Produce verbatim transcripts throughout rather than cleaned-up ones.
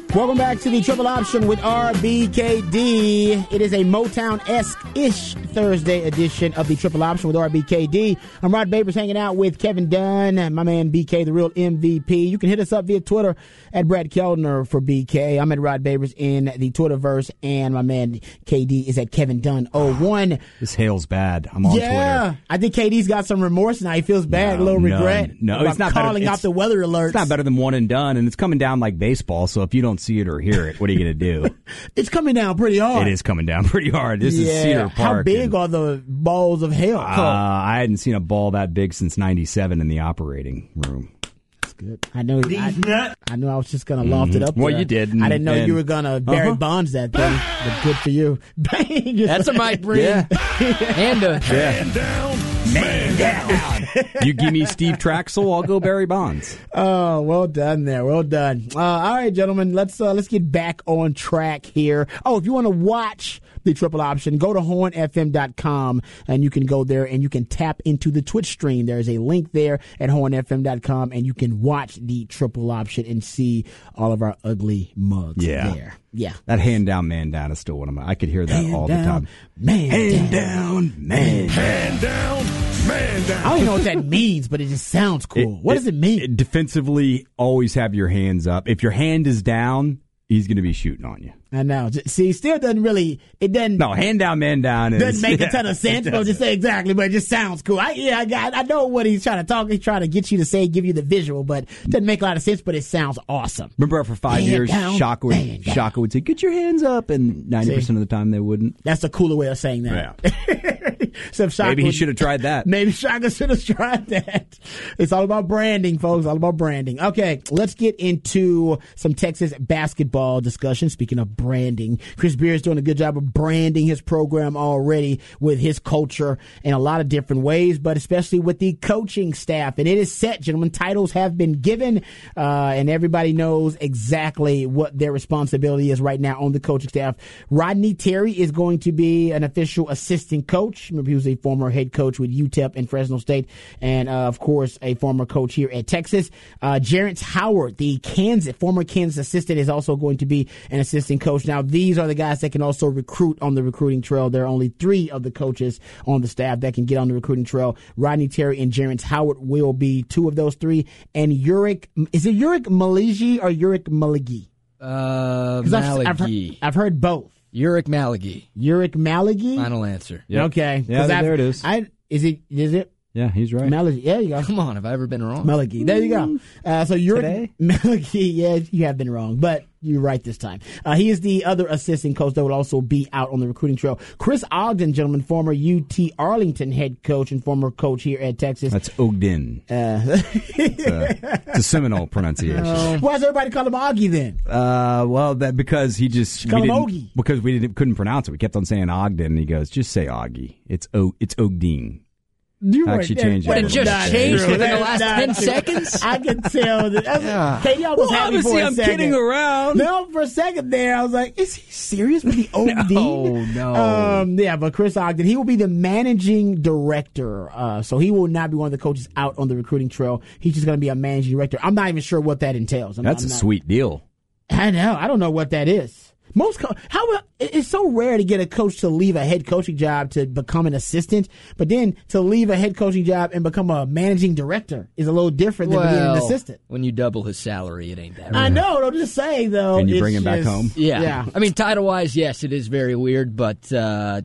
Welcome back to the Triple Option with R B K D. It is a Motown-esque-ish Thursday edition of the Triple Option with R B K D. I'm Rod Babers hanging out with Kevin Dunn, my man B K, the real M V P. You can hit us up via Twitter at Brad Keldner for B K. I'm at Rod Babers in the Twitterverse, and my man K D is at Kevin Dunn oh one. This hail's bad. I'm on yeah, Twitter. I think K D's got some remorse now. He feels bad, No, a little no, regret. no, about it's not calling better. out It's- the weather alerts. It's not better than one and done, and it's coming down like baseball, so if you don't see it or hear it, what are you going to do? It's coming down pretty hard. It is coming down pretty hard. This yeah. is Cedar Park. How big and, are the balls of hail? uh, I hadn't seen a ball that big since ninety-seven in the operating room. That's good. I know. I, I know. I was just gonna loft it up. Well, there. you did, I didn't know and- you were gonna Barry Uh-huh. Bonds that thing, but good for you. Bang! That's a mic breathe. Yeah. And a Man down, man down. You give me Steve Traxel, I'll go Barry Bonds. Oh, well done there. Well done. Uh, all right, gentlemen. Let's uh, let's get back on track here. Oh, if you want to watch the Triple Option, go to horn f m dot com and you can go there and you can tap into the Twitch stream. There's a link there at horn f m dot com and you can watch the Triple Option and see all of our ugly mugs Yeah. there. Yeah. That hand down, man down is still one of my. I could hear that Hand all down, the time. Man hand down. down, man down. Man down, man down. I don't even know what that means, but it just sounds cool. what does it mean? it- defensively, always have your hands up. If your hand is down, he's going to be shooting on you. I know. J- See, still doesn't really, it doesn't. No, hand down, man down is Doesn't make yeah, a ton of sense, but just say exactly, but it just sounds cool. I, yeah, I got, I know what he's trying to talk. He's trying to get you to say, give you the visual, but it doesn't make a lot of sense, but it sounds awesome. Remember, for five Hand years, down, Shaka would, man down. Shaka would say, "Get your hands up," and ninety percent of the time they wouldn't. That's a cooler way of saying that. So if Shaka Maybe he would- should have tried that. Maybe Shaka should have tried that. It's all about branding, folks. All about branding. Okay, let's get into some Texas basketball discussion. Speaking of branding, Chris Beard is doing a good job of branding his program already with his culture in a lot of different ways, but especially with the coaching staff. And it is set, gentlemen. Titles have been given, uh, and everybody knows exactly what their responsibility is right now on the coaching staff. Rodney Terry is going to be an official assistant coach. Remember, he was a former head coach with U T E P and Fresno State, and uh, of course, a former coach here at Texas. Uh, Jarrett Howard, the Kansas former Kansas assistant, is also going to be an assistant coach. Now, these are the guys that can also recruit on the recruiting trail. There are only three of the coaches on the staff that can get on the recruiting trail. Rodney Terry and Jarrett Howard will be two of those three. And Uric, is it Uric Maligi or Uric Maligi? uh, 'Cause I've, I've, heard, Malagi. I've heard both. Uric Malagi. Uric Maligi? Final answer. Yep. Okay. Yeah, 'Cause I've- there it is. I, is it, is it? Yeah, he's right. Maligi. Yeah, you go. Come on, have I ever been wrong? Maligi. There you go. Uh, so you're Today? Maligi. Yeah, you have been wrong, but you're right this time. Uh, he is the other assistant coach that will also be out on the recruiting trail. Chris Ogden, gentlemen, former U T Arlington head coach and former coach here at Texas. That's Ogden. Uh, It's a, it's a Seminole pronunciation. why does everybody call him Augie then? Uh, well, that because he just Call we him didn't, Ogie. because we didn't couldn't pronounce it. We kept on saying Ogden, and he goes, "Just say Augie. It's o it's Ogden." You Actually right. changed it. That- It that's just not changed true. within the That's last not ten true. seconds? I can tell. That, that's, Yeah. Katie, I was Well, happy for obviously, a I'm second. kidding around. No, for a second there, I was like, is he serious with the O D? No, no. Um, yeah, but Chris Ogden, he will be the managing director. Uh, so he will not be one of the coaches out on the recruiting trail. He's just going to be a managing director. I'm not even sure what that entails. I'm, That's I'm a not- sweet deal. I know. I don't know what that is. Most co- how it- it's so rare to get a coach to leave a head coaching job to become an assistant, but then to leave a head coaching job and become a managing director is a little different than being an Well, assistant. when you double his salary, it ain't that I right. know. I'm just saying though. And you it's bring him back just- home? Yeah. Yeah. I mean, title-wise, yes, it is very weird, but uh,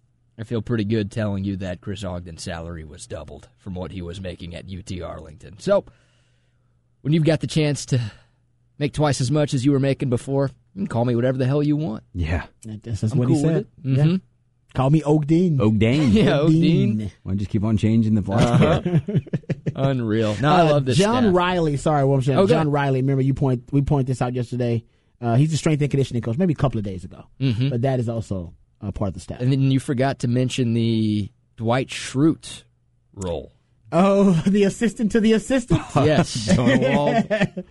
I feel pretty good telling you that Chris Ogden's salary was doubled from what he was making at U T Arlington. So, when you've got the chance to make twice as much as you were making before, you can call me whatever the hell you want. Yeah. That's, that's I'm what cool he with said. it. Mhm. Yeah. Call me Ogden. Ogden. Yeah, Ogden. Why just keep on changing the flag? Uh-huh. Unreal. No, I Uh, love this John staff. Riley. Sorry, what I'm saying. Oh, go John ahead. Riley. Remember, you point we pointed this out yesterday. Uh, he's the strength and conditioning coach, maybe a couple of days ago. Mhm. But that is also uh, part of the staff. And then you forgot to mention the Dwight Schrute role. Oh, the assistant to the assistant. Yes. Donald.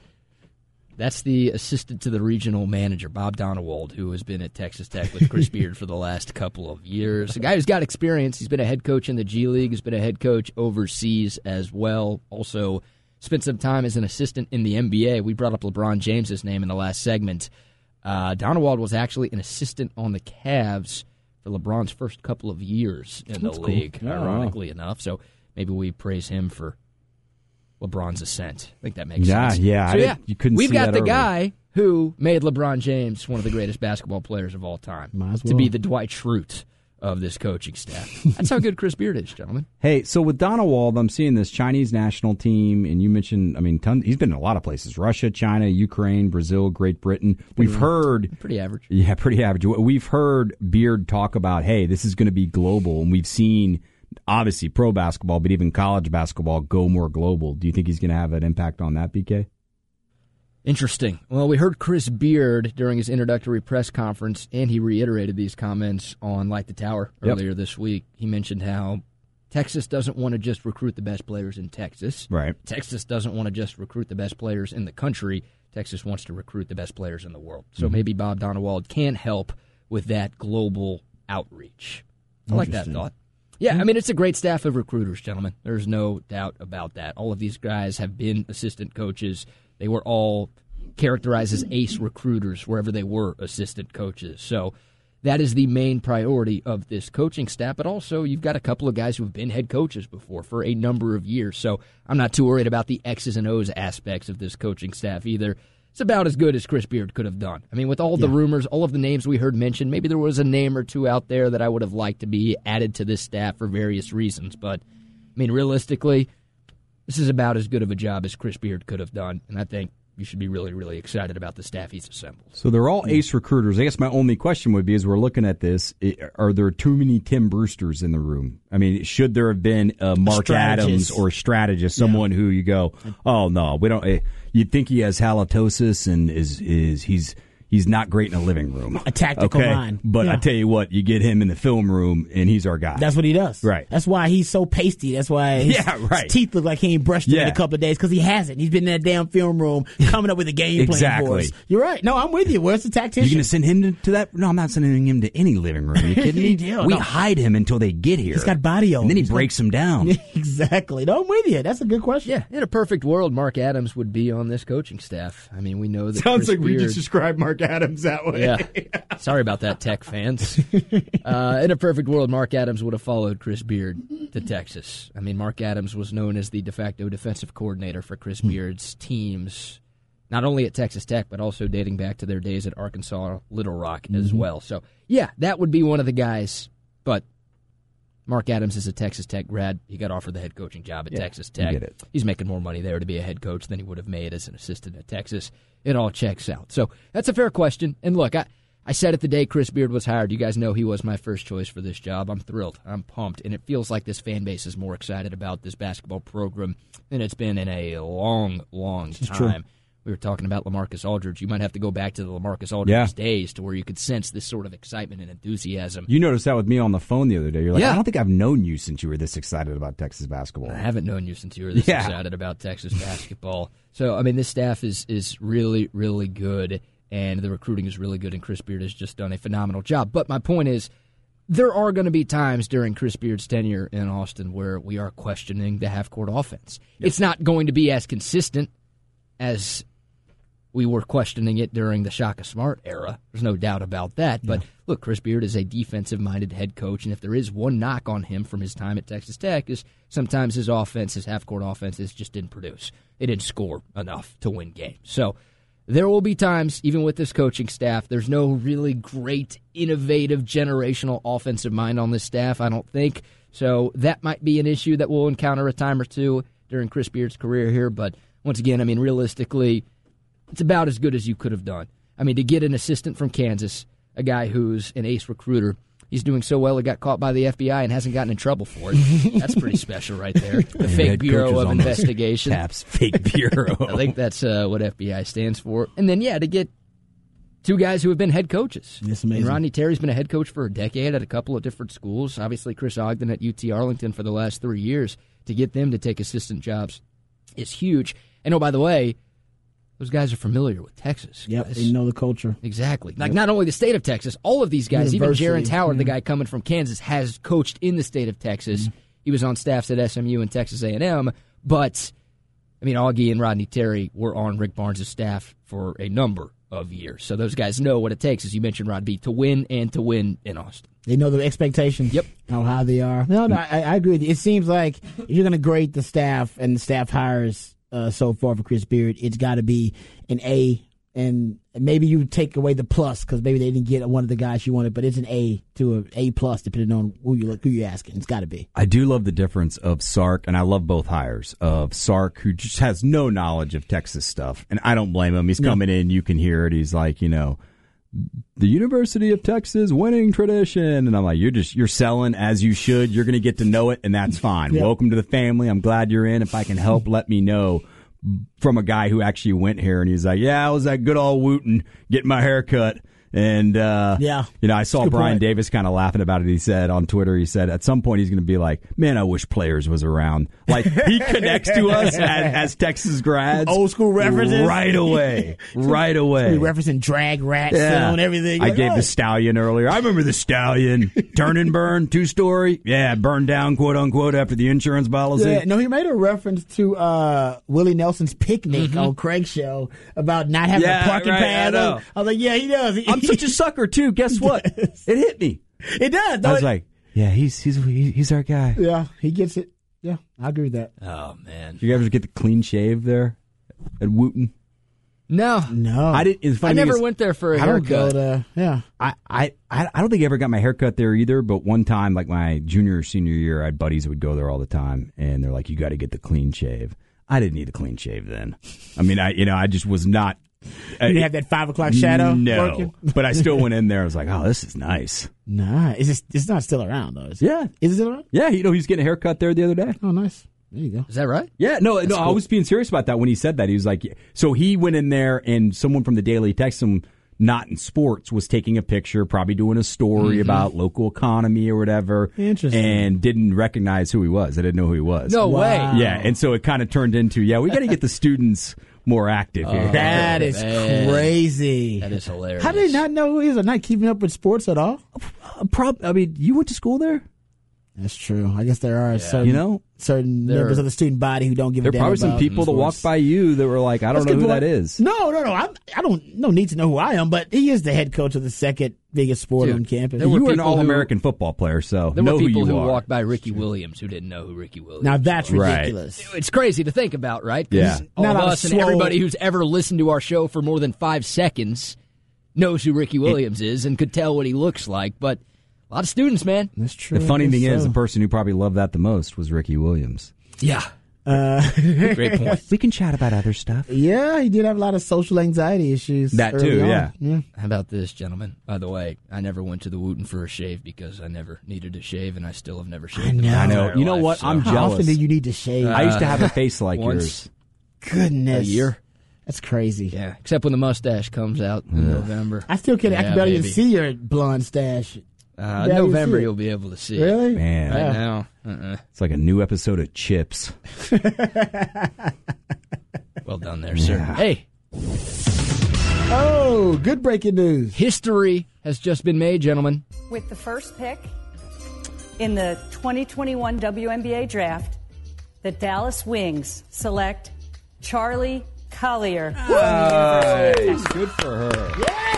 That's the assistant to the regional manager, Bob Donewald, who has been at Texas Tech with Chris Beard for the last couple of years. A guy who's got experience. He's been a head coach in the G League. He's been a head coach overseas as well. Also spent some time as an assistant in the N B A. We brought up LeBron James's name in the last segment. Uh, Donewald was actually an assistant on the Cavs for LeBron's first couple of years in That's the cool. league, Yeah. ironically enough. So maybe we praise him for LeBron's ascent. I think that makes Yeah, sense. yeah, So I yeah, didn't- you couldn't we've see got that the early. guy who made LeBron James one of the greatest basketball players of all time Might as to be well. the Dwight Schrute of this coaching staff. That's how good Chris Beard is, gentlemen. Hey, so with Donewald, I'm seeing this Chinese national team, and you mentioned, I mean, ton, he's been in a lot of places: Russia, China, Ukraine, Brazil, Great Britain. We've heard, Pretty average. yeah, pretty average. We've heard Beard talk about, hey, this is going to be global, and we've seen obviously pro basketball, but even college basketball go more global. Do you think he's going to have an impact on that, B K? Interesting. Well, we heard Chris Beard during his introductory press conference, and he reiterated these comments on Light the Tower Yep. earlier this week. He mentioned how Texas doesn't want to just recruit the best players in Texas. Right. Texas doesn't want to just recruit the best players in the country. Texas wants to recruit the best players in the world. So Mm-hmm. maybe Bob Donewald can help with that global outreach. I like that Interesting. thought. Yeah, I mean, it's a great staff of recruiters, gentlemen. There's no doubt about that. All of these guys have been assistant coaches. They were all characterized as ace recruiters wherever they were assistant coaches. So that is the main priority of this coaching staff. But also, you've got a couple of guys who have been head coaches before for a number of years. So I'm not too worried about the X's and O's aspects of this coaching staff either. It's about as good as Chris Beard could have done. I mean, with all the Yeah. rumors, all of the names we heard mentioned, maybe there was a name or two out there that I would have liked to be added to this staff for various reasons. But, I mean, realistically, this is about as good of a job as Chris Beard could have done. And I think you should be really, really excited about the staff he's assembled. So they're all ace recruiters. I guess my only question would be, as we're looking at this, i- are there too many Tim Brewsters in the room? I mean, should there have been a Mark strategist. Adams or a strategist, someone who you go, oh no, we don't. eh, You'd think he has halitosis and is is he's he's not great in a living room, A tactical okay? mind. But Yeah. I tell you what, you get him in the film room and he's our guy. That's what he does. Right. That's why he's so pasty. That's why his, Yeah, right. his teeth look like he ain't brushed them in Yeah. a couple of days because he hasn't. He's been in that damn film room coming up with a game plan Exactly. for us. You're right. No, I'm with you. Where's the tactician? You going to send him to, to that? No, I'm not sending him to any living room. Are you kidding me? Yeah, we no. hide him until they get here. He's got body on and then he him. He's got- breaks him down. Exactly. No, I'm with you. That's a good question. Yeah, in a perfect world, Mark Adams would be on this coaching staff. I mean, we know that Sounds Chris like we Beard- just described Mark Adams that way. Yeah. Sorry about that, Tech fans. Uh, in a perfect world, Mark Adams would have followed Chris Beard to Texas. I mean, Mark Adams was known as the de facto defensive coordinator for Chris Beard's teams, not only at Texas Tech, but also dating back to their days at Arkansas Little Rock as well. So, yeah, that would be one of the guys. But Mark Adams is a Texas Tech grad. He got offered the head coaching job at Texas Tech. get it. He's making more money there to be a head coach than he would have made as an assistant at Texas. It all checks out. So that's a fair question. And look, I, I said it the day Chris Beard was hired. You guys know he was my first choice for this job. I'm thrilled. I'm pumped. And it feels like this fan base is more excited about this basketball program than it's been in a long, long time. We were talking about LaMarcus Aldridge. You might have to go back to the LaMarcus Aldridge Yeah. days to where you could sense this sort of excitement and enthusiasm. You noticed that with me on the phone the other day. You're like, Yeah. I don't think I've known you since you were this excited about Texas basketball. I haven't known you since you were this Yeah. excited about Texas basketball. So, I mean, this staff is is really, really good, and the recruiting is really good, and Chris Beard has just done a phenomenal job. But my point is, there are going to be times during Chris Beard's tenure in Austin where we are questioning the half-court offense. It's not going to be as consistent as we were questioning it during the Shaka Smart era. There's no doubt about that. But look, Chris Beard is a defensive-minded head coach, and if there is one knock on him from his time at Texas Tech is sometimes his offense, his half-court offenses just didn't produce. They didn't score enough to win games. So there will be times, even with this coaching staff, there's no really great, innovative, generational offensive mind on this staff, I don't think. So that might be an issue that we'll encounter a time or two during Chris Beard's career here. But once again, I mean, realistically, it's about as good as you could have done. I mean, to get an assistant from Kansas, a guy who's an ace recruiter, he's doing so well he got caught by the F B I and hasn't gotten in trouble for it. That's pretty special right there. The fake Head Bureau coaches of on those Investigation. Caps, fake bureau. I think that's uh, what F B I stands for. And then, yeah, to get two guys who have been head coaches. That's I mean, amazing. Rodney Terry's been a head coach for a decade at a couple of different schools. Obviously, Chris Ogden at U T Arlington for the last three years. To get them to take assistant jobs is huge. And, oh, by the way, those guys are familiar with Texas. Yep, guys. they know the culture. Exactly. Like, not only the state of Texas, all of these guys, University, even Jaron Howard, the yeah. guy coming from Kansas, has coached in the state of Texas. Mm-hmm. He was on staffs at S M U and Texas A and M, but I mean, Augie and Rodney Terry were on Rick Barnes' staff for a number of years. So those guys know what it takes, as you mentioned, Rod B, to win and to win in Austin. They know the expectations. Yep. How high they are. No, no, I, I agree with you. It seems like if you're going to grade the staff and the staff hires uh, so far for Chris Beard, it's got to be an A. And maybe you take away the plus because maybe they didn't get one of the guys you wanted, but it's an A to an A plus depending on who you look, who you're asking. It's got to be. I do love the difference of Sark, and I love both hires of Sark, who just has no knowledge of Texas stuff, and I don't blame him. He's coming in, you can hear it. He's like, you know, the University of Texas winning tradition, and I'm like, you're just you're selling as you should. You're going to get to know it, and that's fine. Yep. Welcome to the family. I'm glad you're in. If I can help, let me know. From a guy who actually went here, and he's like, yeah, I was at good old Wooten getting my hair cut. And, uh, yeah. you know, I saw Good Brian point. Davis kind of laughing about it. He said on Twitter, he said, at some point he's going to be like, man, I wish Players was around. Like, he connects to us as, as Texas grads. Old school references. Right away. Right away. We referencing drag rats Yeah. and everything. I Like, gave oh. the Stallion earlier. I remember the Stallion. Turn and burn, two story. Yeah, burned down, quote unquote, after the insurance policy. Yeah, no, he made a reference to uh, Willie Nelson's picnic on Craig's show about not having Yeah, a parking right, I pad. know. I was like, yeah, he does. I'm such a sucker, too. Guess what? does. It hit me. It does. I No, was it- like, yeah, he's he's he's our guy. yeah, he gets it. Yeah, I agree with that. Oh, man. You ever get the clean shave there at Wooten? No. No, I didn't. The funny I thing never is, went there for a I don't go haircut. to. Yeah, I, I, I I don't think I ever got my hair cut there either, but one time, like my junior or senior year, I had buddies who would go there all the time, and they're like, you got to get the clean shave. I didn't need a clean shave then. I mean, I you know, I just was not. you didn't have that five o'clock shadow. No, working? but I still went in there. I was like, oh, this is nice. Nah, it's just, it's not still around though. Is it? Yeah. Is it still around? Yeah, you know, he was getting a haircut there the other day. Oh, nice. There you go. Is that right? Yeah, no, no, I cool. was being serious about that when he said that. He was like, so he went in there, and someone from the Daily texted him, not in sports, was taking a picture, probably doing a story Mm-hmm. about local economy or whatever. Interesting. And didn't recognize who he was. I didn't know who he was. No Wow. way. Yeah, and so it kind of turned into, yeah, we got to get the students more active here. That is man. crazy. That is hilarious. How did they not know who he is? Or not keeping up with sports at all? Uh, prob- I mean, you went to school there? That's true. I guess there are certain, You know? certain There- members of the student body who don't give There a are damn probably some about people that walked sports. by you that were like, I don't That's know a who good that point. is. No, no, no. I, I don't no need to know who I am, but he is the head coach of the second biggest sport Dude, on campus. there were You were an people who- All-American football player, so There know were who people you who are. walked by Ricky Williams who didn't know who Ricky Williams Now that's was. Right. ridiculous. It's crazy to think about, right? 'Cause Yeah. all Not of on a us and swole- everybody who's ever listened to our show for more than five seconds knows who Ricky Williams is and could tell what he looks like. But a lot of students, man. That's true. The funny I thing guess is, so. the person who probably loved that the most was Ricky Williams. Yeah. Uh, Great point. We can chat about other stuff. yeah, he did have a lot of social anxiety issues. That early too, on. yeah. yeah. How about this, gentlemen? By the way, I never went to the Wooten for a shave because I never needed a shave, and I still have never shaved. I in know. my I know. entire You know life, what? so- I'm How jealous. often do you need to shave? I used to have a face like once yours. Goodness, a year. That's crazy. Yeah, except when the mustache comes out in November. I still can't. I Yeah, can barely even maybe. see your blonde stash. Uh, Yeah, you November, see it. you'll be able to see it. Really? Man. Right Yeah. now, uh-uh. It's like a new episode of Chips. Well done there, sir. Hey, Oh, good breaking news. history has just been made, gentlemen. With the first pick in the twenty twenty-one W N B A draft, the Dallas Wings select Charlie Collier. from the University of Texas. Good for her.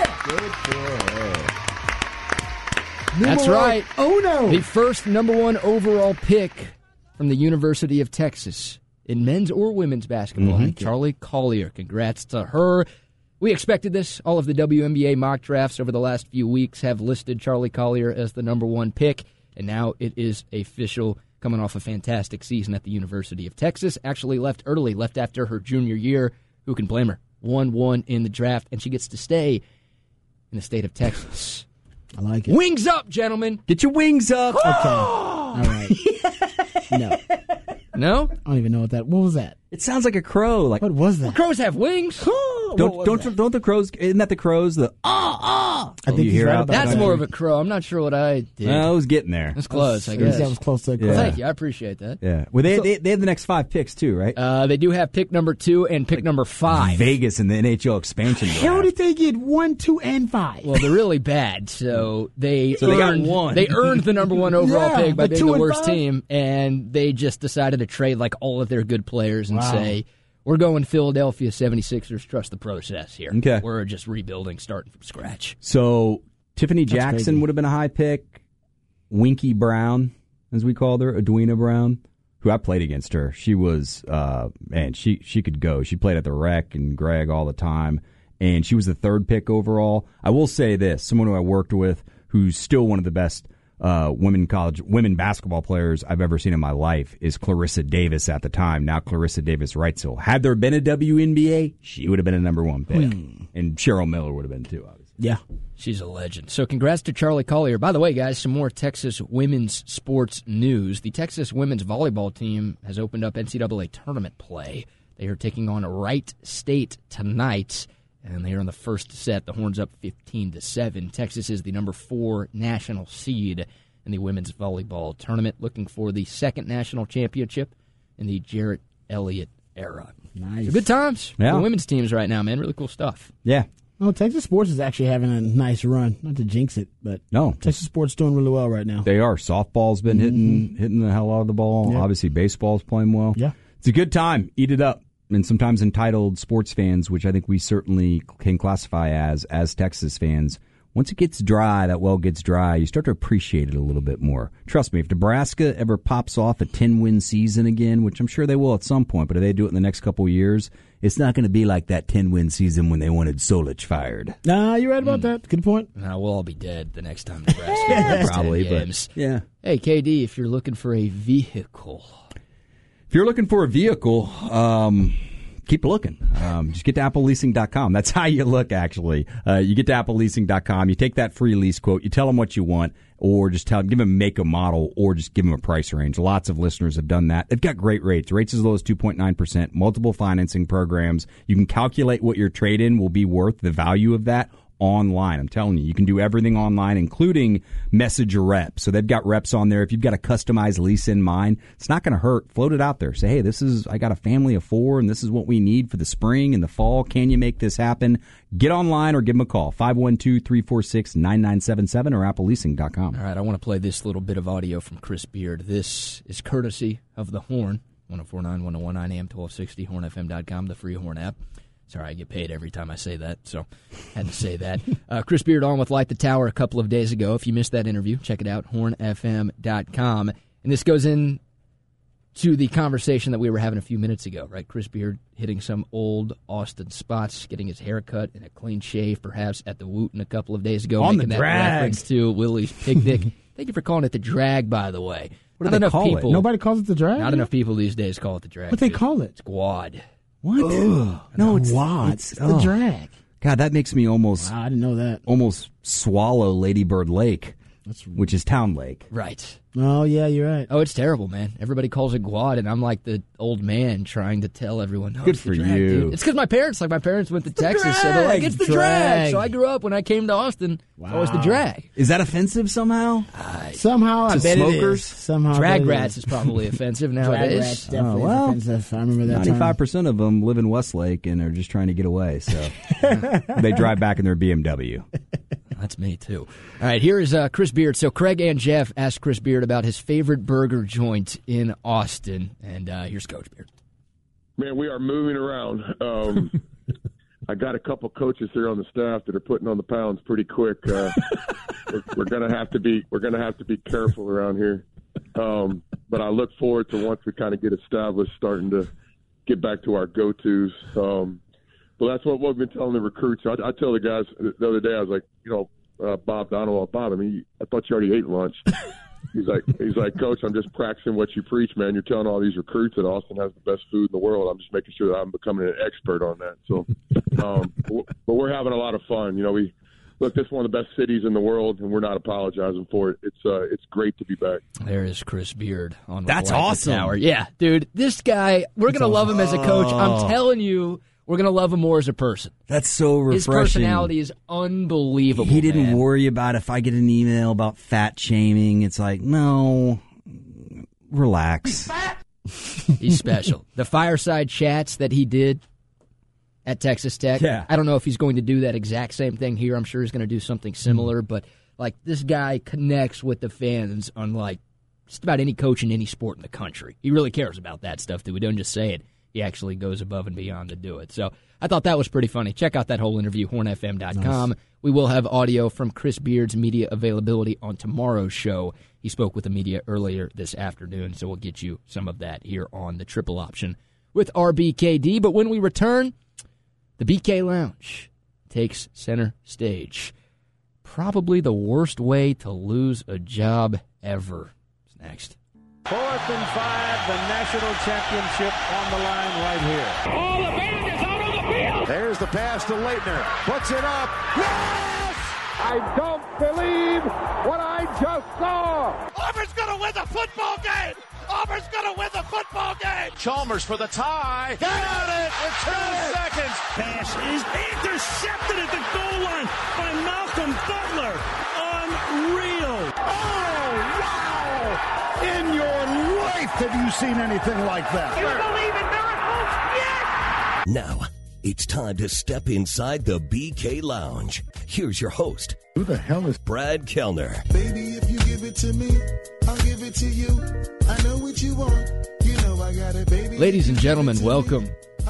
That's Numero right. Uno. The first number one overall pick from the University of Texas in men's or women's basketball, Charlie Collier. Congrats to her. We expected this. All of the W N B A mock drafts over the last few weeks have listed Charlie Collier as the number one pick, and now it is official, coming off a fantastic season at the University of Texas. Actually left early, left after her junior year. Who can blame her? one one in the draft, and she gets to stay in the state of Texas. I like it. Wings up, gentlemen. Get your wings up. Okay. All right. No, No? I don't even know what that. What was that? It sounds like a crow. Like What was that? Crows have wings. What don't was don't that? don't the crows? Isn't that the crows? The ah ah. I think you he's hear right out about there? That's that. more of a crow. I'm not sure what I did. Well, I was getting there. That's close, I At least guess. that was close to a Yeah. Well, crow. thank you. I appreciate that. Yeah. Well, they, So- they they have the next five picks too, right? Uh, they do have pick number two and pick number five. Vegas in the N H L expansion How draft. did they get one, two, and five? Well, they're really bad, so they So they got earned, one. They earned the number one overall Yeah, pick by but being two the and worst five? team, and they just decided to trade like all of their good players and Wow. say, We're going Philadelphia seventy-sixers. Trust the process here. Okay. We're just rebuilding, starting from scratch. So Tiffany That's Jackson crazy. would have been a high pick. Winky Brown, as we called her, Edwina Brown, who I played against her. She was, uh, man, she, she could go. She played at the Rec and Greg all the time, and she was the third pick overall. I will say this, someone who I worked with who's still one of the best uh, women college women basketball players I've ever seen in my life is Clarissa Davis at the time. Now Clarissa Davis Wrightsville. Had there been a W N B A, she would have been a number one pick. Hmm. And Cheryl Miller would have been too, obviously. Yeah. She's a legend. So congrats to Charlie Collier. By the way, guys, some more Texas women's sports news. The Texas women's volleyball team has opened up N C double A tournament play. They are taking on Wright State tonight, and they are in the first set. The Horns up fifteen to seven. Texas is the number four national seed in the women's volleyball tournament, looking for the second national championship in the Jarrett Elliott era. Nice. So good times Yeah. for the women's teams right now, man. Really cool stuff. Yeah. Well, Texas sports is actually having a nice run. Not to jinx it, but No. Texas sports doing really well right now. They are. Softball's been hitting hitting the hell out of the ball. Yeah. Obviously, baseball's playing well. Yeah. It's a good time. Eat it up. And sometimes entitled sports fans, which I think we certainly can classify as as Texas fans, once it gets dry, that well gets dry, you start to appreciate it a little bit more. Trust me, if Nebraska ever pops off a ten-win season again, which I'm sure they will at some point, but if they do it in the next couple of years, it's not going to be like that ten-win season when they wanted Solich fired. Nah, you're right about that. Good point. Now, we'll all be dead the next time Nebraska wins Probably, ten but games. yeah. Hey, K D, if you're looking for a vehicle, If you're looking for a vehicle, um, keep looking. Um, just get to apple leasing dot com. That's how you look, actually. Uh, you get to apple leasing dot com. You take that free lease quote. You tell them what you want, or just tell give them make a model, or just give them a price range. Lots of listeners have done that. They've got great rates. Rates as low as two point nine percent, multiple financing programs. You can calculate what your trade-in will be worth, the value of that, online. I'm telling you, you can do everything online, including message a rep. So they've got reps on there. If you've got a customized lease in mind, it's not going to hurt. Float it out there. Say, hey, this is, I got a family of four, and this is what we need for the spring and the fall. Can you make this happen? Get online or give them a call, five one two, three four six, nine nine seven seven or apple leasing dot com. all right, I want to play this little bit of audio from Chris Beard. This is courtesy of the Horn, one oh four point nine, one oh one nine A M, twelve sixty, horn f m dot com, the free Horn app. Sorry, I get paid every time I say that, so had to say that. Uh, Chris Beard on with Light the Tower a couple of days ago. If you missed that interview, check it out, horn f m dot com. And this goes in to the conversation that we were having a few minutes ago, right? Chris Beard hitting some old Austin spots, getting his hair cut and a clean shave, perhaps at the Wooten a couple of days ago. On making the that drag. reference to Willie's Picnic. Thank you for calling it the drag, by the way. What do Not they enough call it? people, Nobody calls it the drag? Not enough people these days call it the drag. What they dude. call it? Squad. What? No, it's Wow, it's, it's the oh. drag. God, that makes me almost Wow, I didn't know that. almost swallow Lady Bird Lake, That's which is Town Lake. Right. Oh, yeah, you're right. Oh, it's terrible, man. Everybody calls it Guad, and I'm like the old man trying to tell everyone, no, Good it's the for drag, you. dude. It's because my parents, like my parents went to Texas, so they're like, drag, it's the drag. drag. So I grew up, when I came to Austin, it's always the drag. Is that offensive somehow? Somehow, I To bet it smokers? is. Somehow, I Drag bet it rats is probably offensive Drag nowadays. rats definitely Oh, well, is offensive. I remember that Ninety-five time. percent of them live in Westlake and are just trying to get away. So they drive back in their B M W. That's me, too. All right, here is uh, Chris Beard. So Craig and Jeff asked Chris Beard about his favorite burger joint in Austin, and uh, here's Coach Beard. Man, we are moving around. Um, I got a couple coaches here on the staff that are putting on the pounds pretty quick. Uh, we're we're going to have to be we're going to have to be careful around here. Um, but I look forward to once we kind of get established, starting to get back to our go-tos. Um, but that's what we've been telling the recruits. I, I tell the guys the other day, I was like, you know, uh, Bob Donald, Bob, I mean, I thought you already ate lunch. He's like, he's like, Coach, I'm just practicing what you preach, man. You're telling all these recruits that Austin has the best food in the world. I'm just making sure that I'm becoming an expert on that. So, um, but we're having a lot of fun. You know, we look, this is one of the best cities in the world, and we're not apologizing for it. It's uh, it's great to be back. There is Chris Beard on That's Light the awesome. Tower. Yeah, dude, this guy, we're going to love him as a coach. I'm telling you, we're going to love him more as a person. That's so refreshing. His personality is unbelievable. He didn't man. worry about if I get an email about fat shaming. It's like, no, relax. He's special. The fireside chats that he did at Texas Tech, Yeah. I don't know if he's going to do that exact same thing here. I'm sure he's going to do something similar, but like this guy connects with the fans unlike just about any coach in any sport in the country. He really cares about that stuff, too. He doesn't just say it. he actually goes above and beyond to do it. So I thought that was pretty funny. Check out that whole interview, horn f m dot com. Nice. We will have audio from Chris Beard's media availability on tomorrow's show. He spoke with the media earlier this afternoon, so we'll get you some of that here on the Triple Option with R B K D. But when we return, the B K Lounge takes center stage. Probably the worst way to lose a job ever. It's next. Fourth and five, the national championship on the line right here. Oh, the band is out on the field. There's the pass to Leitner. Puts it up. Yes! I don't believe what I just saw. Auburn's going to win the football game. Auburn's going to win the football game. Chalmers for the tie. Got it in two seconds. Pass is intercepted at the goal line by Malcolm Butler. Unreal. Oh, wow. In your life have you seen anything like that? You believe in miracles? Yes! Now, it's time to step inside the B K Lounge. Here's your host. Who the hell is Brad Kellner? Baby, if you give it to me, I'll give it to you. I know what you want. You know I got it, baby. Ladies and gentlemen, welcome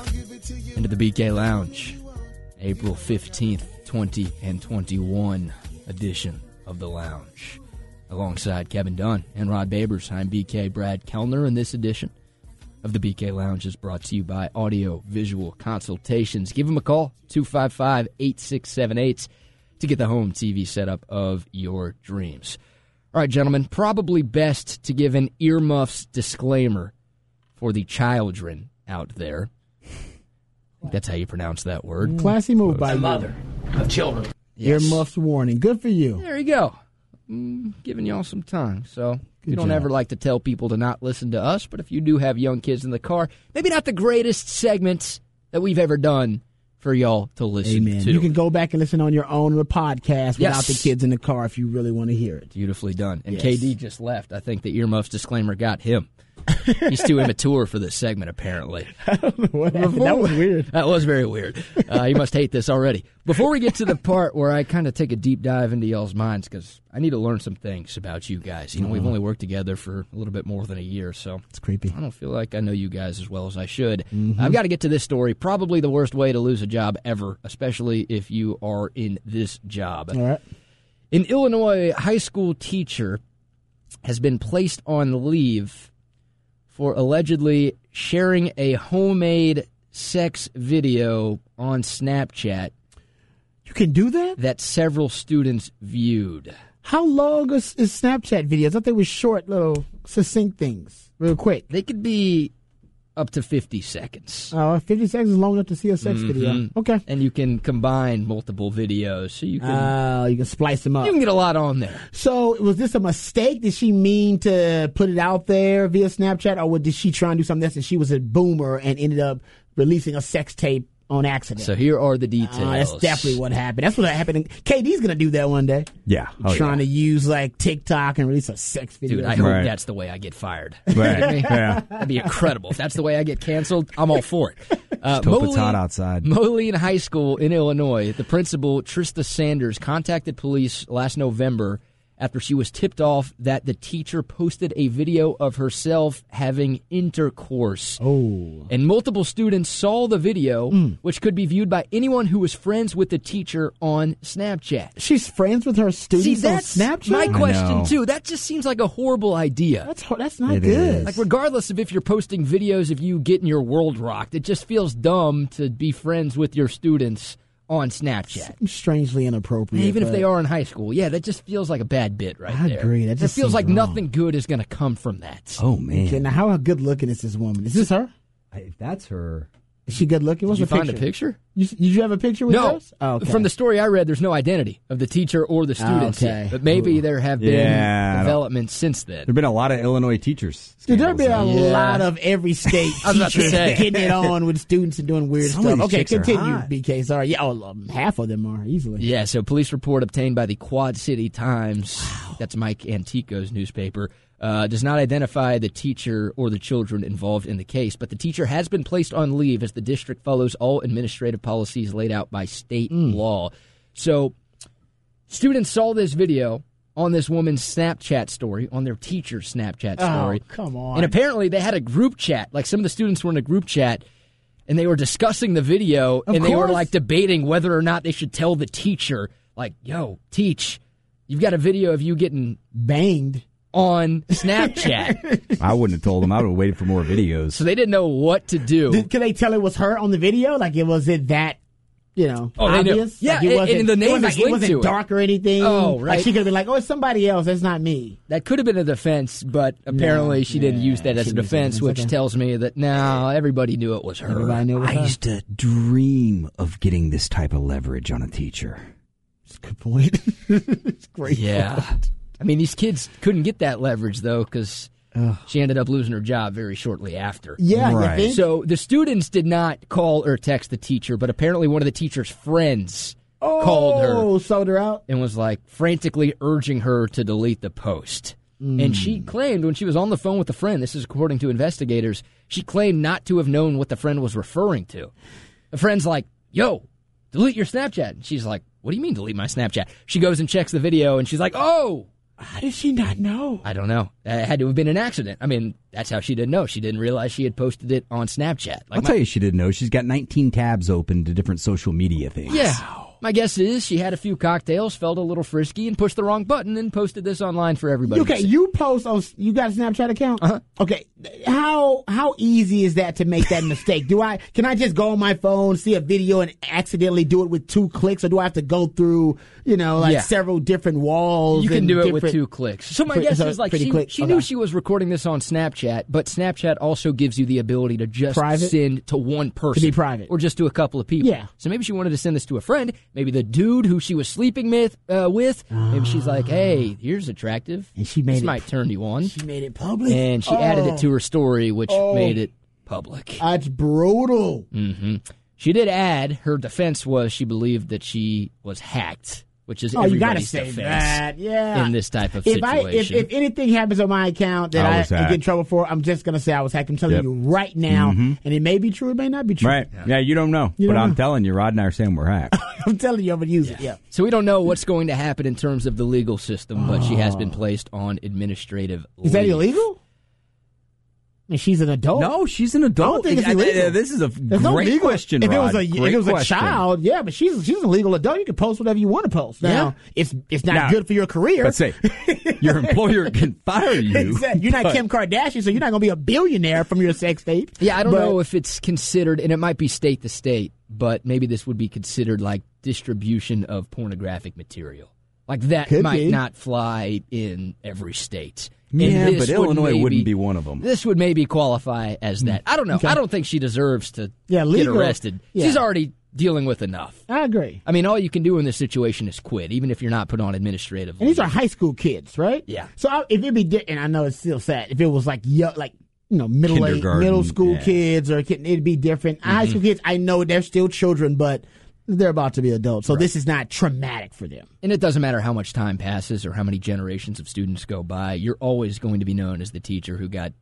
into the B K Lounge. April fifteenth, twenty twenty-one edition of the Lounge. Alongside Kevin Dunn and Rod Babers, I'm B K Brad Kellner, and this edition of the B K Lounge is brought to you by Audio Visual Consultations. Give them a call, two five five, eight six seven eight, to get the home T V setup of your dreams. All right, gentlemen, probably best to give an earmuffs disclaimer for the children out there. I think that's how you pronounce that word. Classy move by the you. Mother of children. Yes. Earmuffs warning. Good for you. There you go. Mm, giving y'all some time. So Good you don't job. ever like to tell people to not listen to us, but if you do have young kids in the car, maybe not the greatest segments that we've ever done for y'all to listen Amen. to. You can go back and listen on your own on the podcast without Yes. the kids in the car if you really want to hear it. Beautifully done. And Yes. K D just left. I think the earmuffs disclaimer got him. He's too immature for this segment, apparently. What happened? That was weird. That was very weird. Uh, you must hate this already. Before we get to the part where I kind of take a deep dive into y'all's minds, because I need to learn some things about you guys. You know, we've only worked together for a little bit more than a year, so It's creepy. I don't feel like I know you guys as well as I should. Mm-hmm. I've got to get to this story. Probably the worst way to lose a job ever, especially if you are in this job. All right. An Illinois high school teacher has been placed on leave for allegedly sharing a homemade sex video on Snapchat You can do that? that several students viewed. How long is, is Snapchat videos? I thought they were short, little, succinct things, real quick. They could be up to fifty seconds. Oh, fifty seconds is long enough to see a sex Mhm. video. Okay. And you can combine multiple videos, so you can Oh, you can splice them up. you can get a lot on there. So, was this a mistake? Did she mean to put it out there via Snapchat, or did she try and do something else and she was a boomer and ended up releasing a sex tape on accident? So here are the details. Uh, that's definitely what happened. That's what happened. K D's going to do that one day. Yeah. Oh, trying yeah. to use like TikTok and release a sex video. Dude, I hope Right. that's the way I get fired. Right. You know what I mean? Yeah. That'd be incredible. If that's the way I get canceled, I'm all for it. Uh, Hope it's hot outside. Moline High School in Illinois, the principal, Trista Sanders, contacted police last November after she was tipped off that the teacher posted a video of herself having intercourse. Oh. And multiple students saw the video, which could be viewed by anyone who was friends with the teacher on Snapchat. She's friends with her students See, that's on Snapchat? my question, know. too. That just seems like a horrible idea. That's, ho- that's not It good. is. Like, regardless of if you're posting videos of you getting your world rocked, it just feels dumb to be friends with your students on Snapchat. Strangely inappropriate. Even if but they are in high school. Yeah, that just feels like a bad bit right I there. agree. That It just feels seems like wrong. nothing good is going to come from that. Oh, man. Okay, now how good looking is this woman? Is this her? If that's her. Is she good looking? What's Did you the find picture? a picture? You, did you have a picture with No. us? Oh, okay. From the story I read, there's no identity of the teacher or the students okay. yet. But maybe Ooh. there have been Yeah, I don't- developments since then. There have been a lot of Illinois teachers. Dude, there'd be a scandals. Yeah. lot of every state I was about to teachers say. getting it on with students and doing weird Some of stuff. these Okay, chicks are continue, hot. B K. Sorry. Yeah, oh, um, half of them are easily. Yeah, so police report obtained by the Quad City Times, that's Mike Antico's newspaper, uh, does not identify the teacher or the children involved in the case, but the teacher has been placed on leave as the district follows all administrative policies laid out by state law. So students saw this video on this woman's Snapchat story, on their teacher's Snapchat story. Oh, come on. And apparently they had a group chat. Like some of the students were in a group chat, and they were discussing the video, Of and they were course. like debating whether or not they should tell the teacher, like, yo, teach, you've got a video of you getting banged on Snapchat. I wouldn't have told them. I would have waited for more videos. So they didn't know what to do. Did, could they tell it was her on the video? Like, it was it that, you know, Oh, they knew. obvious? Yeah, like, it and- wasn't, and the name it was is like, it linked wasn't to it. dark or anything. Oh, Like, right. she could have been like, oh, it's somebody else. That's not me. That could have been a defense, but apparently No, she didn't yeah, use that as she a didn't use defense, it. which Okay. tells me that now everybody knew it was her. Everybody knew it was I her. used to dream of getting this type of leverage on a teacher. That's a good point. It's great. Yeah. point. I mean, these kids couldn't get that leverage, though, because she ended up losing her job very shortly after. Yeah, you Right. think? So the students did not call or text the teacher, but apparently one of the teacher's friends called her Oh, sold her out. and was like frantically urging her to delete the post. And she claimed when she was on the phone with the friend, this is according to investigators, she claimed not to have known what the friend was referring to. The friend's like, yo, delete your Snapchat. And she's like, what do you mean delete my Snapchat? She goes and checks the video and she's like, oh, How did she not know? I don't know. It had to have been an accident. I mean, that's how she didn't know. She didn't realize she had posted it on Snapchat. Like I'll my- tell you, she didn't know. She's got nineteen tabs open to different social media things. Yeah. My guess is she had a few cocktails, felt a little frisky, and pushed the wrong button and posted this online for everybody to Okay, see. you post on. You got a Snapchat account? Uh-huh. Okay, how how easy is that to make that mistake? Do I can I just go on my phone, see a video, and accidentally do it with two clicks, or do I have to go through you know like Yeah. several different walls? You can and do it with different- two clicks. So my Pretty- guess so is like pretty she, quick. she Okay. knew she was recording this on Snapchat, but Snapchat also gives you the ability to just Private? send to one person. To be private. Or just to a couple of people. Yeah. So maybe she wanted to send this to a friend, maybe the dude who she was sleeping with, uh, with. Maybe she's like, hey, here's attractive. And she made this it- might turn you on. She made it public, And she added it to her story, which Oh. made it public. That's brutal. hmm She did add, her defense was she believed that she was hacked, which is Oh, you gotta everybody's say defense that, yeah. in this type of If I if, situation. if anything happens on my account that I I, was I get in hacked. trouble for, I'm just gonna say I was hacked. I'm telling Yep. you right now, Mhm. and it may be true, it may not be true. Right. Yeah, you don't know. You but don't I'm know. telling you, Rod and I are saying we're hacked. I'm telling you, I'm gonna use it. Yeah. So we don't know what's going to happen in terms of the legal system, but she has been placed on administrative leave. Is that illegal? And she's an adult. No, she's an I adult. don't think it's I- I- illegal. this is a There's no great legal- question, If it was Rod. a if Great it was question. a child, yeah, but she's she's a legal adult. You can post whatever you want to post. Now, Yeah. it's it's not Now, good for your career. Let's say your employer can fire you. Exactly. You're not but- Kim Kardashian, so you're not going to be a billionaire from your sex tape. Yeah, I don't But- know if it's considered, and it might be state to state, but maybe this would be considered like distribution of pornographic material. Like that Could might be. not fly in every state. And Yeah, this but would Illinois maybe- wouldn't be one of them. This would maybe qualify as that. I don't know. Okay. I don't think she deserves to Yeah, get legal- arrested. yeah. She's already dealing with enough. I agree. I mean, all you can do in this situation is quit, even if you're not put on administrative And these leave. are high school kids, right? Yeah. So I, if it'd be, di- and I know it's still sad, if it was like young, like you know, middle age, Kindergarten, middle school yeah. kids, or kid, it'd be different. High school kids, I know they're still children, but they're about to be adults, so this is not traumatic for them. And it doesn't matter how much time passes or how many generations of students go by, you're always going to be known as the teacher who got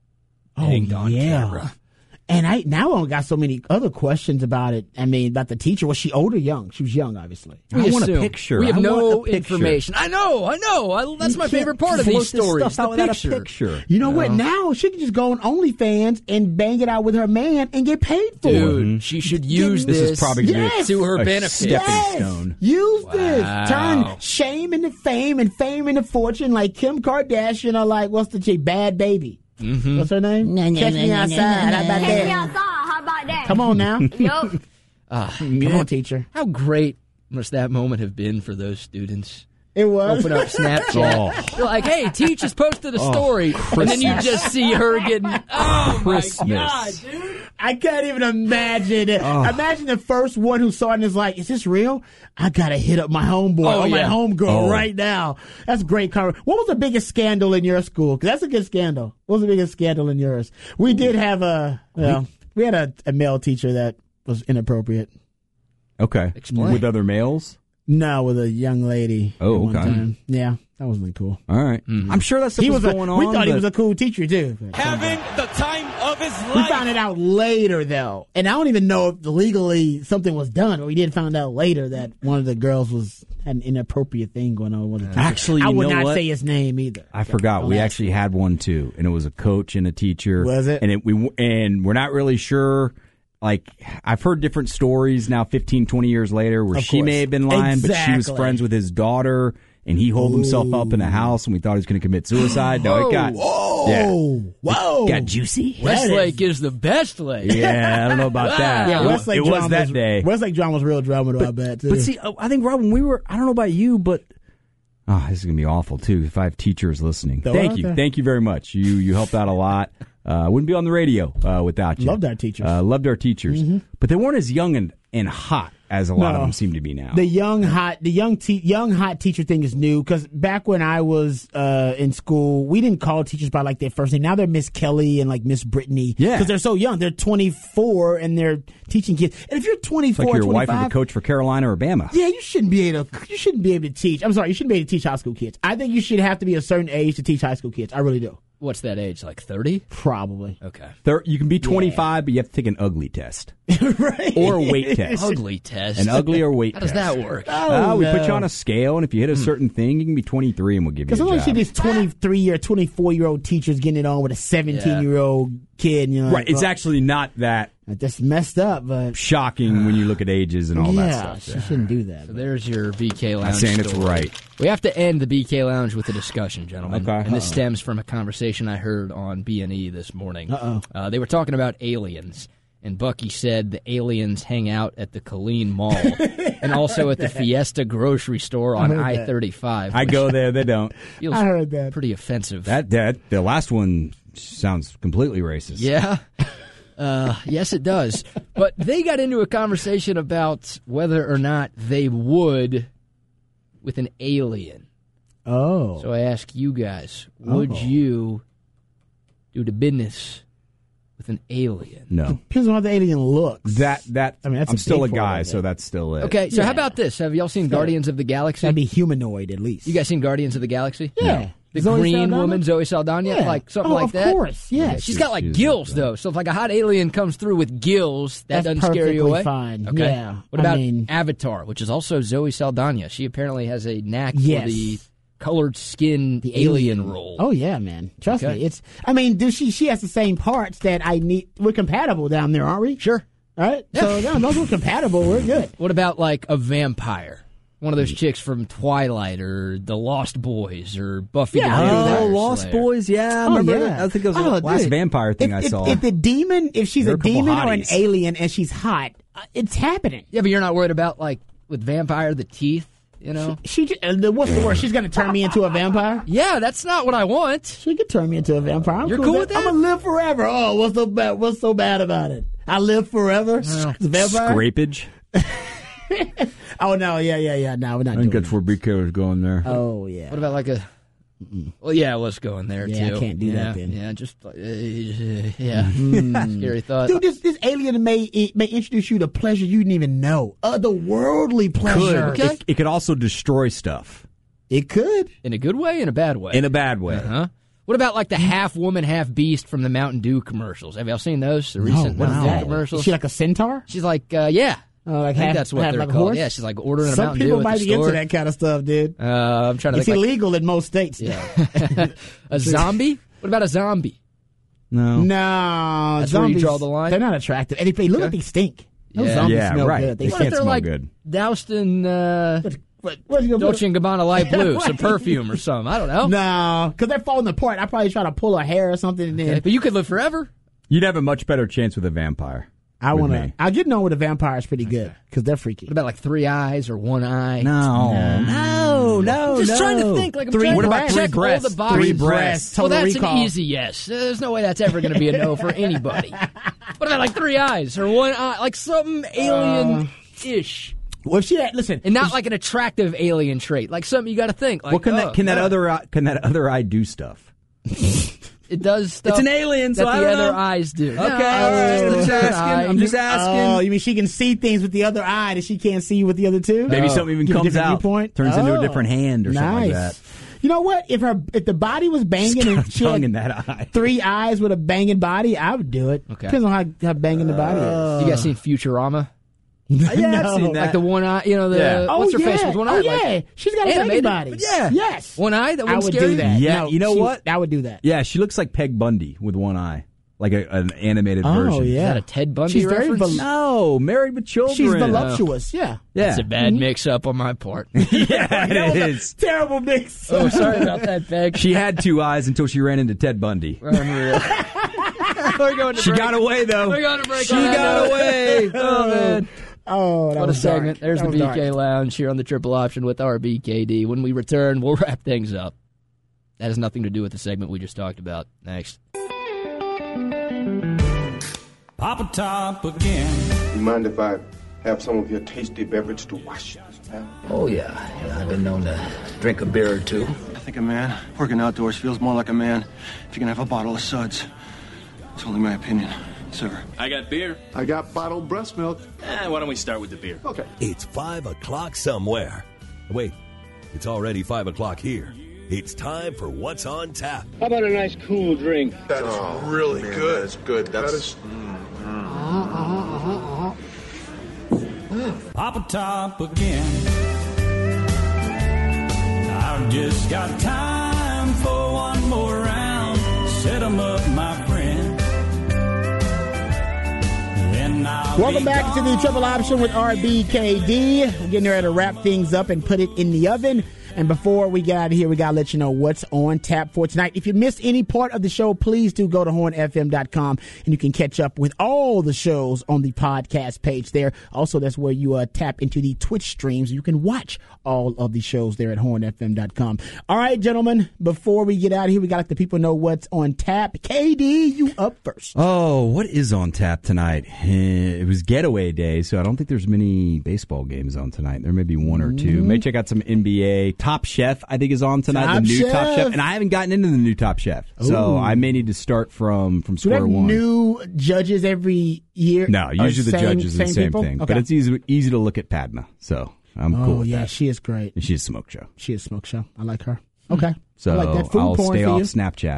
banged on camera. And I now I got so many other questions about it. I mean, about the teacher. Was she old or young? She was young, obviously. We I want a assume. picture. We have I no want a picture. information. I know, I know. I, that's You my can't favorite part of float these this stories. stuff out The without a picture. picture. You know what? Now she can just go on OnlyFans and bang it out with her man and get paid for Dude, it. she should use This this, is probably gonna be Yes. to her a benefit. stepping Yes. stone. Use Wow. this. Turn shame into fame and fame into fortune, like Kim Kardashian or like what's the chick? Bad Baby. Mm-hmm. What's her name? Catch me outside. How about Catch me that? outside. How about that? Come on now. Yup. Come on, teacher. How great must that moment have been for those students? It was. Open up Snapchat. You're like, hey, Teach has posted a story. and then you just see her getting, oh, Christmas. my God, dude. I can't even imagine it. Imagine the first one who saw it and is like, is this real? I gotta hit up my homeboy Oh, or my yeah. homegirl Oh. right now. That's great cover. What was the biggest scandal in your school? 'Cause that's a good scandal. What was the biggest scandal in yours? We did have a, well, we had a, a male teacher that was inappropriate. Okay. Explain. With other males? No, with a young lady. Oh, at one okay. time. Yeah, that wasn't cool. All right. Mm-hmm. I'm sure that's He what's was a, going on. we thought he but- was a cool teacher, too. Having the time of his We life. found it out later, though. And I don't even know if legally something was done, but we did find out later that one of the girls was had an inappropriate thing going on with the teacher. Actually, I you would know not what? say his name either. I forgot. Don't We ask actually had one too, and it was a coach and a teacher. Was it? And it we and we're not really sure. Like, I've heard different stories now, fifteen, twenty years later, where Of she course. may have been lying, but she was Exactly. friends with his daughter, and he holed himself up in a house, and we thought he was going to commit suicide. No, it got Whoa! yeah, Whoa! got juicy. Westlake is the best lake. Yeah, I don't know about that. Yeah, it, Westlake it was John that day. Westlake John was real drama about that, too. But see, I think, Rob, when we were, I don't know about you, but oh, this is going to be awful, too, if I have teachers listening. Throw it Thank out you. there. Thank you very much. You you helped out a lot. I uh, wouldn't be on the radio uh, without you. Loved our teachers. Uh, loved our teachers. Mm-hmm. But they weren't as young and, and hot as a lot No. of them seem to be now. The young hot, the young te- young hot teacher thing is new because back when I was uh, in school, we didn't call teachers by like their first name. Now they're Miss Kelly and like Miss Brittany. Yeah. because they're so young. They're twenty-four and they're teaching kids. And if you're It's twenty-four, like your wife was a twenty-five, coach for Carolina or Bama. yeah, you shouldn't be able to. You shouldn't be able to teach. I'm sorry, you shouldn't be able to teach high school kids. I think you should have to be a certain age to teach high school kids. I really do. What's that age? Like thirty? Probably. Okay. There, you can be twenty-five, but you have to take an ugly test. Right. Or a weight test. Ugly test. An ugly or weight How does test. that work? Uh, we put you no. on a scale, and if you hit a certain thing, you can be twenty-three, and we'll give you Because a I job. see these twenty-three or twenty-four year old teachers getting it on with a seventeen year old kid. And you're like, Right, it's well, actually not that that's messed up, but shocking when you look at ages and all yeah, that stuff. she shouldn't do that. So there's your B K Lounge. I'm saying it's story. right. We have to end the B K Lounge with a discussion, gentlemen. Okay. And this Uh-oh. stems from a conversation I heard on B and E this morning. Uh-oh. Uh, they were talking about aliens. And Bucky said the aliens hang out at the Colleen Mall and also at the Fiesta grocery store on heard I that. thirty-five. I go there, they don't. Feels I heard that. pretty offensive. That that the last one sounds completely racist. Yeah. Uh, yes, it does. But they got into a conversation about whether or not they would with an alien. Oh, So I ask you guys, would Oh. you do the business with an alien? No. depends on how the alien looks. That that I mean, that's I'm a still a big part guy, of it. so that's still it. Okay, so Yeah. how about this? Have y'all seen Guardians of the Galaxy? That'd be humanoid at least. You guys seen Guardians of the Galaxy? yeah, The Zoe green Saldana? woman, Zoe Saldana, Yeah. like something Oh, like of that. course, yes. She's got like She's- gills she's- though, so if like a hot alien comes through with gills, that That's doesn't scare you perfectly away. fine. Okay. Yeah, What I about mean- Avatar, which is also Zoe Saldana? She apparently has a knack Yes. for the colored skin The alien, role. Oh yeah, man. Trust Okay. me. It's. I mean, do she? She has the same parts that I need. We're compatible down there, aren't we? Sure. All right. So yeah, those we're compatible. We're good. What about like a vampire? One of those chicks from Twilight or The Lost Boys or Buffy Yeah, the I'll do Vampire that. Oh, Lost Slayer. Boys, yeah. I Oh, remember yeah. that. I think it was the Oh, last dude. vampire thing if, I if, saw. If the demon, if she's There a are a couple demon or an hotties. alien and she's hot, uh, it's happening. Yeah, but you're not worried about like with vampire the teeth, you know? She, j- uh, the- what's the word? She's gonna turn me into a vampire. Yeah, that's not what I want. She could turn me into a vampire. I'm You're cool with that? I'm gonna live forever. Oh, what's so bad? What's so bad about it? I live forever. It's a vampire. Scrapage. Oh no, yeah, yeah, yeah. No, we're not. I think doing that's where B K was going there. that. Oh yeah. What about like a? Well, yeah, let's go in there Yeah, I too. can't do yeah, that then. Yeah, just uh, yeah, scary thought. Dude, this this alien may it may introduce you to pleasure you didn't even know. Otherworldly pleasure. Okay. It, it could also destroy stuff It could. In a good way, in a bad way. in a bad way. Huh? What about like the half woman, half beast from the Mountain Dew commercials? Have y'all seen those? The recent what's Mountain that? Dew commercials. Is she like a centaur? She's like, uh, yeah. Oh, like I think half- that's what half they're like a called. horse? Yeah, she's like ordering a Some Mountain Dew people at might the be into store. that kind of stuff, dude. Uh, I'm trying to It's think. Like, illegal in most states. yeah. A zombie? What about a zombie? No. No, That's where you zombies, draw the line? They're not attractive. And if they look Okay. like they stink. Those Yeah. zombies Yeah, smell right. good. They They What stink. if can't they're smell like good. doused in uh, What, what you gonna put- Dolce and Gabbana Light Blue, some Right. perfume or something? I don't know. No, because they're falling apart. I probably try to pull her hair or something. And then Okay, but you could live forever. You'd have a much better chance with a vampire. I with want me. to. I'll get known with a vampire is pretty good because they're freaky. What about like three eyes or one eye? No. No, no, I'm just no. trying to think. Like I'm Three trying what to about check three all breasts? the bodies. Three breasts. Well, Total that's recall. an easy yes. There's no way that's ever going to be a no for anybody. What about like three eyes or one eye? Like something alien-ish. Well, if she had, listen, And not like an attractive alien trait. Like something you got to think. Like, What can oh, that can that yeah. other eye, can that other eye do stuff? it does stuff. It's an alien, so that I the don't other know. eyes do. Okay, all right. I'm just asking. I'm just asking. Oh, you mean she can see things with the other eye that she can't see with the other two? Maybe Oh. something even Give a comes different out, viewpoint? turns into a Oh. different hand or nice. something like that. You know what? If her if the body was banging and she Tongue had in that eye. three eyes with a banging body, I would do it. Okay. Depends on how, how banging the body is. You guys seen Futurama? Yeah, I've No. seen that. Like the one eye, you know, the Yeah. Oh, what's her yeah. face with one oh, eye? yeah. Like, She's got a banging animated? body. Yeah. Yes. One eye? That I wouldn't would scare do you? that. Yeah, No, you know she- what? I would do that. Yeah, she looks like Peg Bundy with one eye, like a, an animated Oh, version. yeah. Is that a Ted Bundy She's very reference? vol- No, Married with Children. She's voluptuous. Yeah. Yeah, It's a bad mix-up on my part. yeah, it is. Terrible mix. Oh, sorry about that, Peg. She had two eyes until she ran into Ted Bundy. Unreal. We're going to She break. got away though. We're going to break. She on that got note. away. Oh, man. Oh, that What a was dark. segment. There's That the was B dark. K Lounge here on the Triple Option with our B K D. When we return, we'll wrap things up. That has nothing to do with the segment we just talked about. Next. Papa Top again. You mind if I have some of your tasty beverage to wash this down? Oh, yeah. yeah. I've been known to drink a beer or two. I think a man working outdoors feels more like a man if you can have a bottle of suds. It's only my opinion, sir. I got beer. I got bottled breast milk. Eh, why don't we start with the beer? Okay. It's five o'clock somewhere. Wait, it's already five o'clock here. It's time for What's on Tap. How about a nice cool drink? That is Oh, really man, good. That's good. That's That is- Papa Top again. I've just got time for one more round. Set 'em up, my friend. Then I'll Welcome be back to the gone. Triple Option with R B K D. We're getting ready to wrap things up and put it in the oven. And before we get out of here, we got to let you know what's on tap for tonight. If you missed any part of the show, please do go to horn f m dot com and you can catch up with all the shows on the podcast page there. Also, that's where you uh, tap into the Twitch streams. You can watch all of the shows there at horn f m dot com. All right, gentlemen, before we get out of here, we got to let the people know what's on tap. K D, you up first. Oh, what is on tap tonight? Eh, It was getaway day, so I don't think there's many baseball games on tonight. There may be one or two. Mm-hmm. May check out some N B A. Top Chef, I think, is on tonight. Top the new Chef. Top Chef, and I haven't gotten into the new Top Chef, so Ooh. I may need to start from from Do they square have one. new judges every year? No, Or usually the same- judges are the same people? thing, Okay. but it's easy easy to look at Padma, so I'm oh, cool with yeah, that. she is great. And she's a smoke show, She is smoke show. I like her. Okay. so I like that. Food I'll porn stay for off you. Snapchat.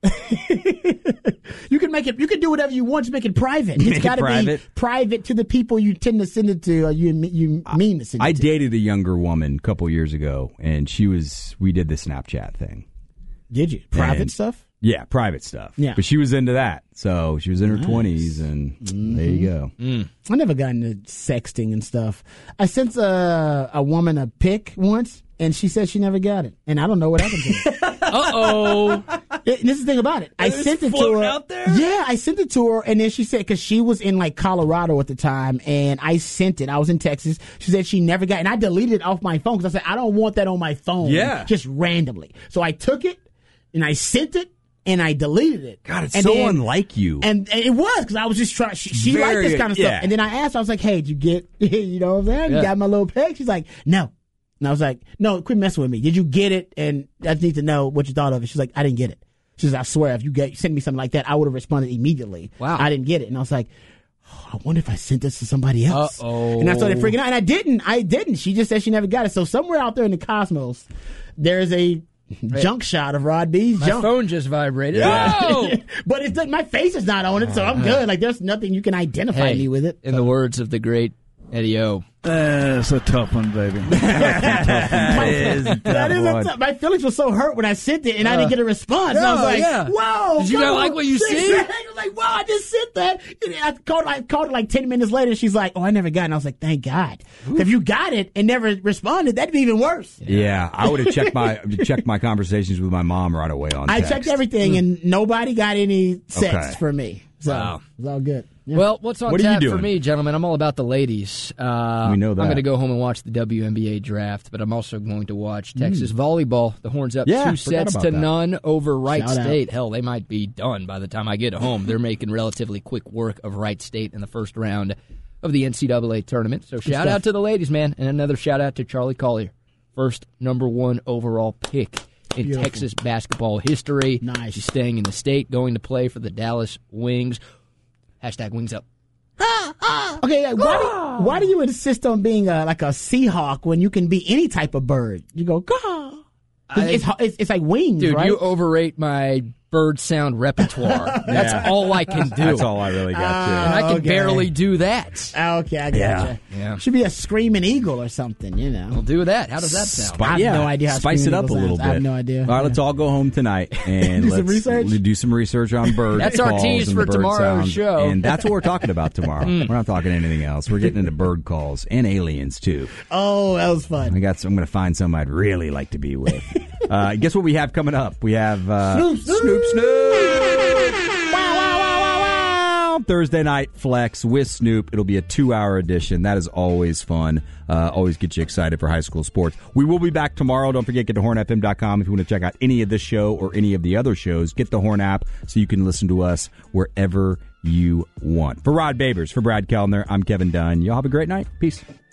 You can make it. You can do whatever you want. Just make it private. It's Make it got to be private? private to the people you tend to send it to. Or you you mean to send it I to. dated a younger woman a couple years ago, and she was. We did the Snapchat thing. Did you private And- stuff? Yeah, private stuff. Yeah. But she was into that. So she was in her Nice. twenties, and there you go. I never got into sexting and stuff. I sent a a woman a pic once, and she said she never got it, and I don't know what happened to it. Uh-oh. It- this is the thing about it. I It was sent it to floating her. out there? Yeah, I sent it to her, and then she said, because she was in like Colorado at the time, and I sent it. I was in Texas. She said she never got it, and I deleted it off my phone because I said, I don't want that on my phone. Yeah. Just randomly. So I took it, and I sent it, and I deleted it. God, it's and so then- unlike you. And, and it was because I was just trying. She, she liked Very- this kind of yeah. stuff. And then I asked her, I was like, "Hey, did you get? You know what I'm saying? You Yeah. got my little pic?" She's like, "No." And I was like, "No, quit messing with me. Did you get it? And I just need to know what you thought of it." She's like, "I didn't get it." She says, "I swear, if you get sent me something like that, I would have responded immediately." Wow. I didn't get it, and I was like, oh, "I wonder if I sent this to somebody else." Uh-oh. And I started freaking out, and I didn't. I didn't. She just said she never got it. So somewhere out there in the cosmos, there's a junk shot of Rod B's My junk. phone just vibrated. Yeah. Oh! But it's my face is not on it, so I'm good. Like there's nothing you can identify Hey, me with it. in the words of the great Eddie O. That's a tough one, baby. That is a that is a tough tough- my feelings were so hurt when I sent it and I didn't get a response. And I was yeah, like, yeah. "Whoa, Did you come not on." like what you She see? said- I was like, "Wow, I just sent that." And I called, I called her like ten minutes later. She's like, "Oh, I never got it." And I was like, "Thank God." If you got it and never responded, that'd be even worse. Yeah, I would have checked my checked my conversations with my mom right away on I text. checked everything and nobody got any sex Okay. for me. So Wow. it was all good. Yeah. Well, what's on What are you tap for doing? me, gentlemen? I'm all about the ladies. Uh, We know that. I'm going to go home and watch the W N B A draft, but I'm also going to watch Texas volleyball. The Horns up Yeah, two forgot sets about to that. none over Wright Shout out. State. Hell, they might be done by the time I get home. They're making relatively quick work of Wright State in the first round of the N C double A tournament. So shout stuff. out to the ladies, man, and another shout out to Charlie Collier, first number one overall pick in Beautiful. Texas basketball history. Nice. She's staying in the state, going to play for the Dallas Wings. Hashtag Wings Up. Okay, uh, why, do, why do you insist on being a, like a Seahawk when you can be any type of bird? You go, Gah! It's, it's, it's, it's like wings, Dude, right? you overrate my bird sound repertoire. That's Yeah. all I can do. That's all I really got to. And I can okay. barely do that. Okay, I gotcha. Yeah. Yeah. Should be a screaming eagle or something, you know. We'll do that. How does that sound? Spi- I have yeah. no idea how Spice it Screaming up a Eagle little sounds. bit. I have no idea. All right, Yeah. let's all go home tonight and Do some let's research? do some research on bird That's our calls tease and for the bird tomorrow's sounds. show. And that's what we're talking about tomorrow. We're not talking anything else. We're getting into bird calls and aliens too. Oh, that was fun. I got. Some, I'm going to find some I'd really like to be with. uh, guess what we have coming up? We have uh, Snoop, Snoop. Snoop Snoop. Wow, wow, wow, wow, wow. Thursday night flex with Snoop. It'll be a two-hour edition. That is always fun. Uh, always gets you excited for high school sports. We will be back tomorrow. Don't forget, get to horn f m dot com if you want to check out any of this show or any of the other shows. Get the Horn app so you can listen to us wherever you want. For Rod Babers, for Brad Kellner, I'm Kevin Dunn. Y'all have a great night. Peace.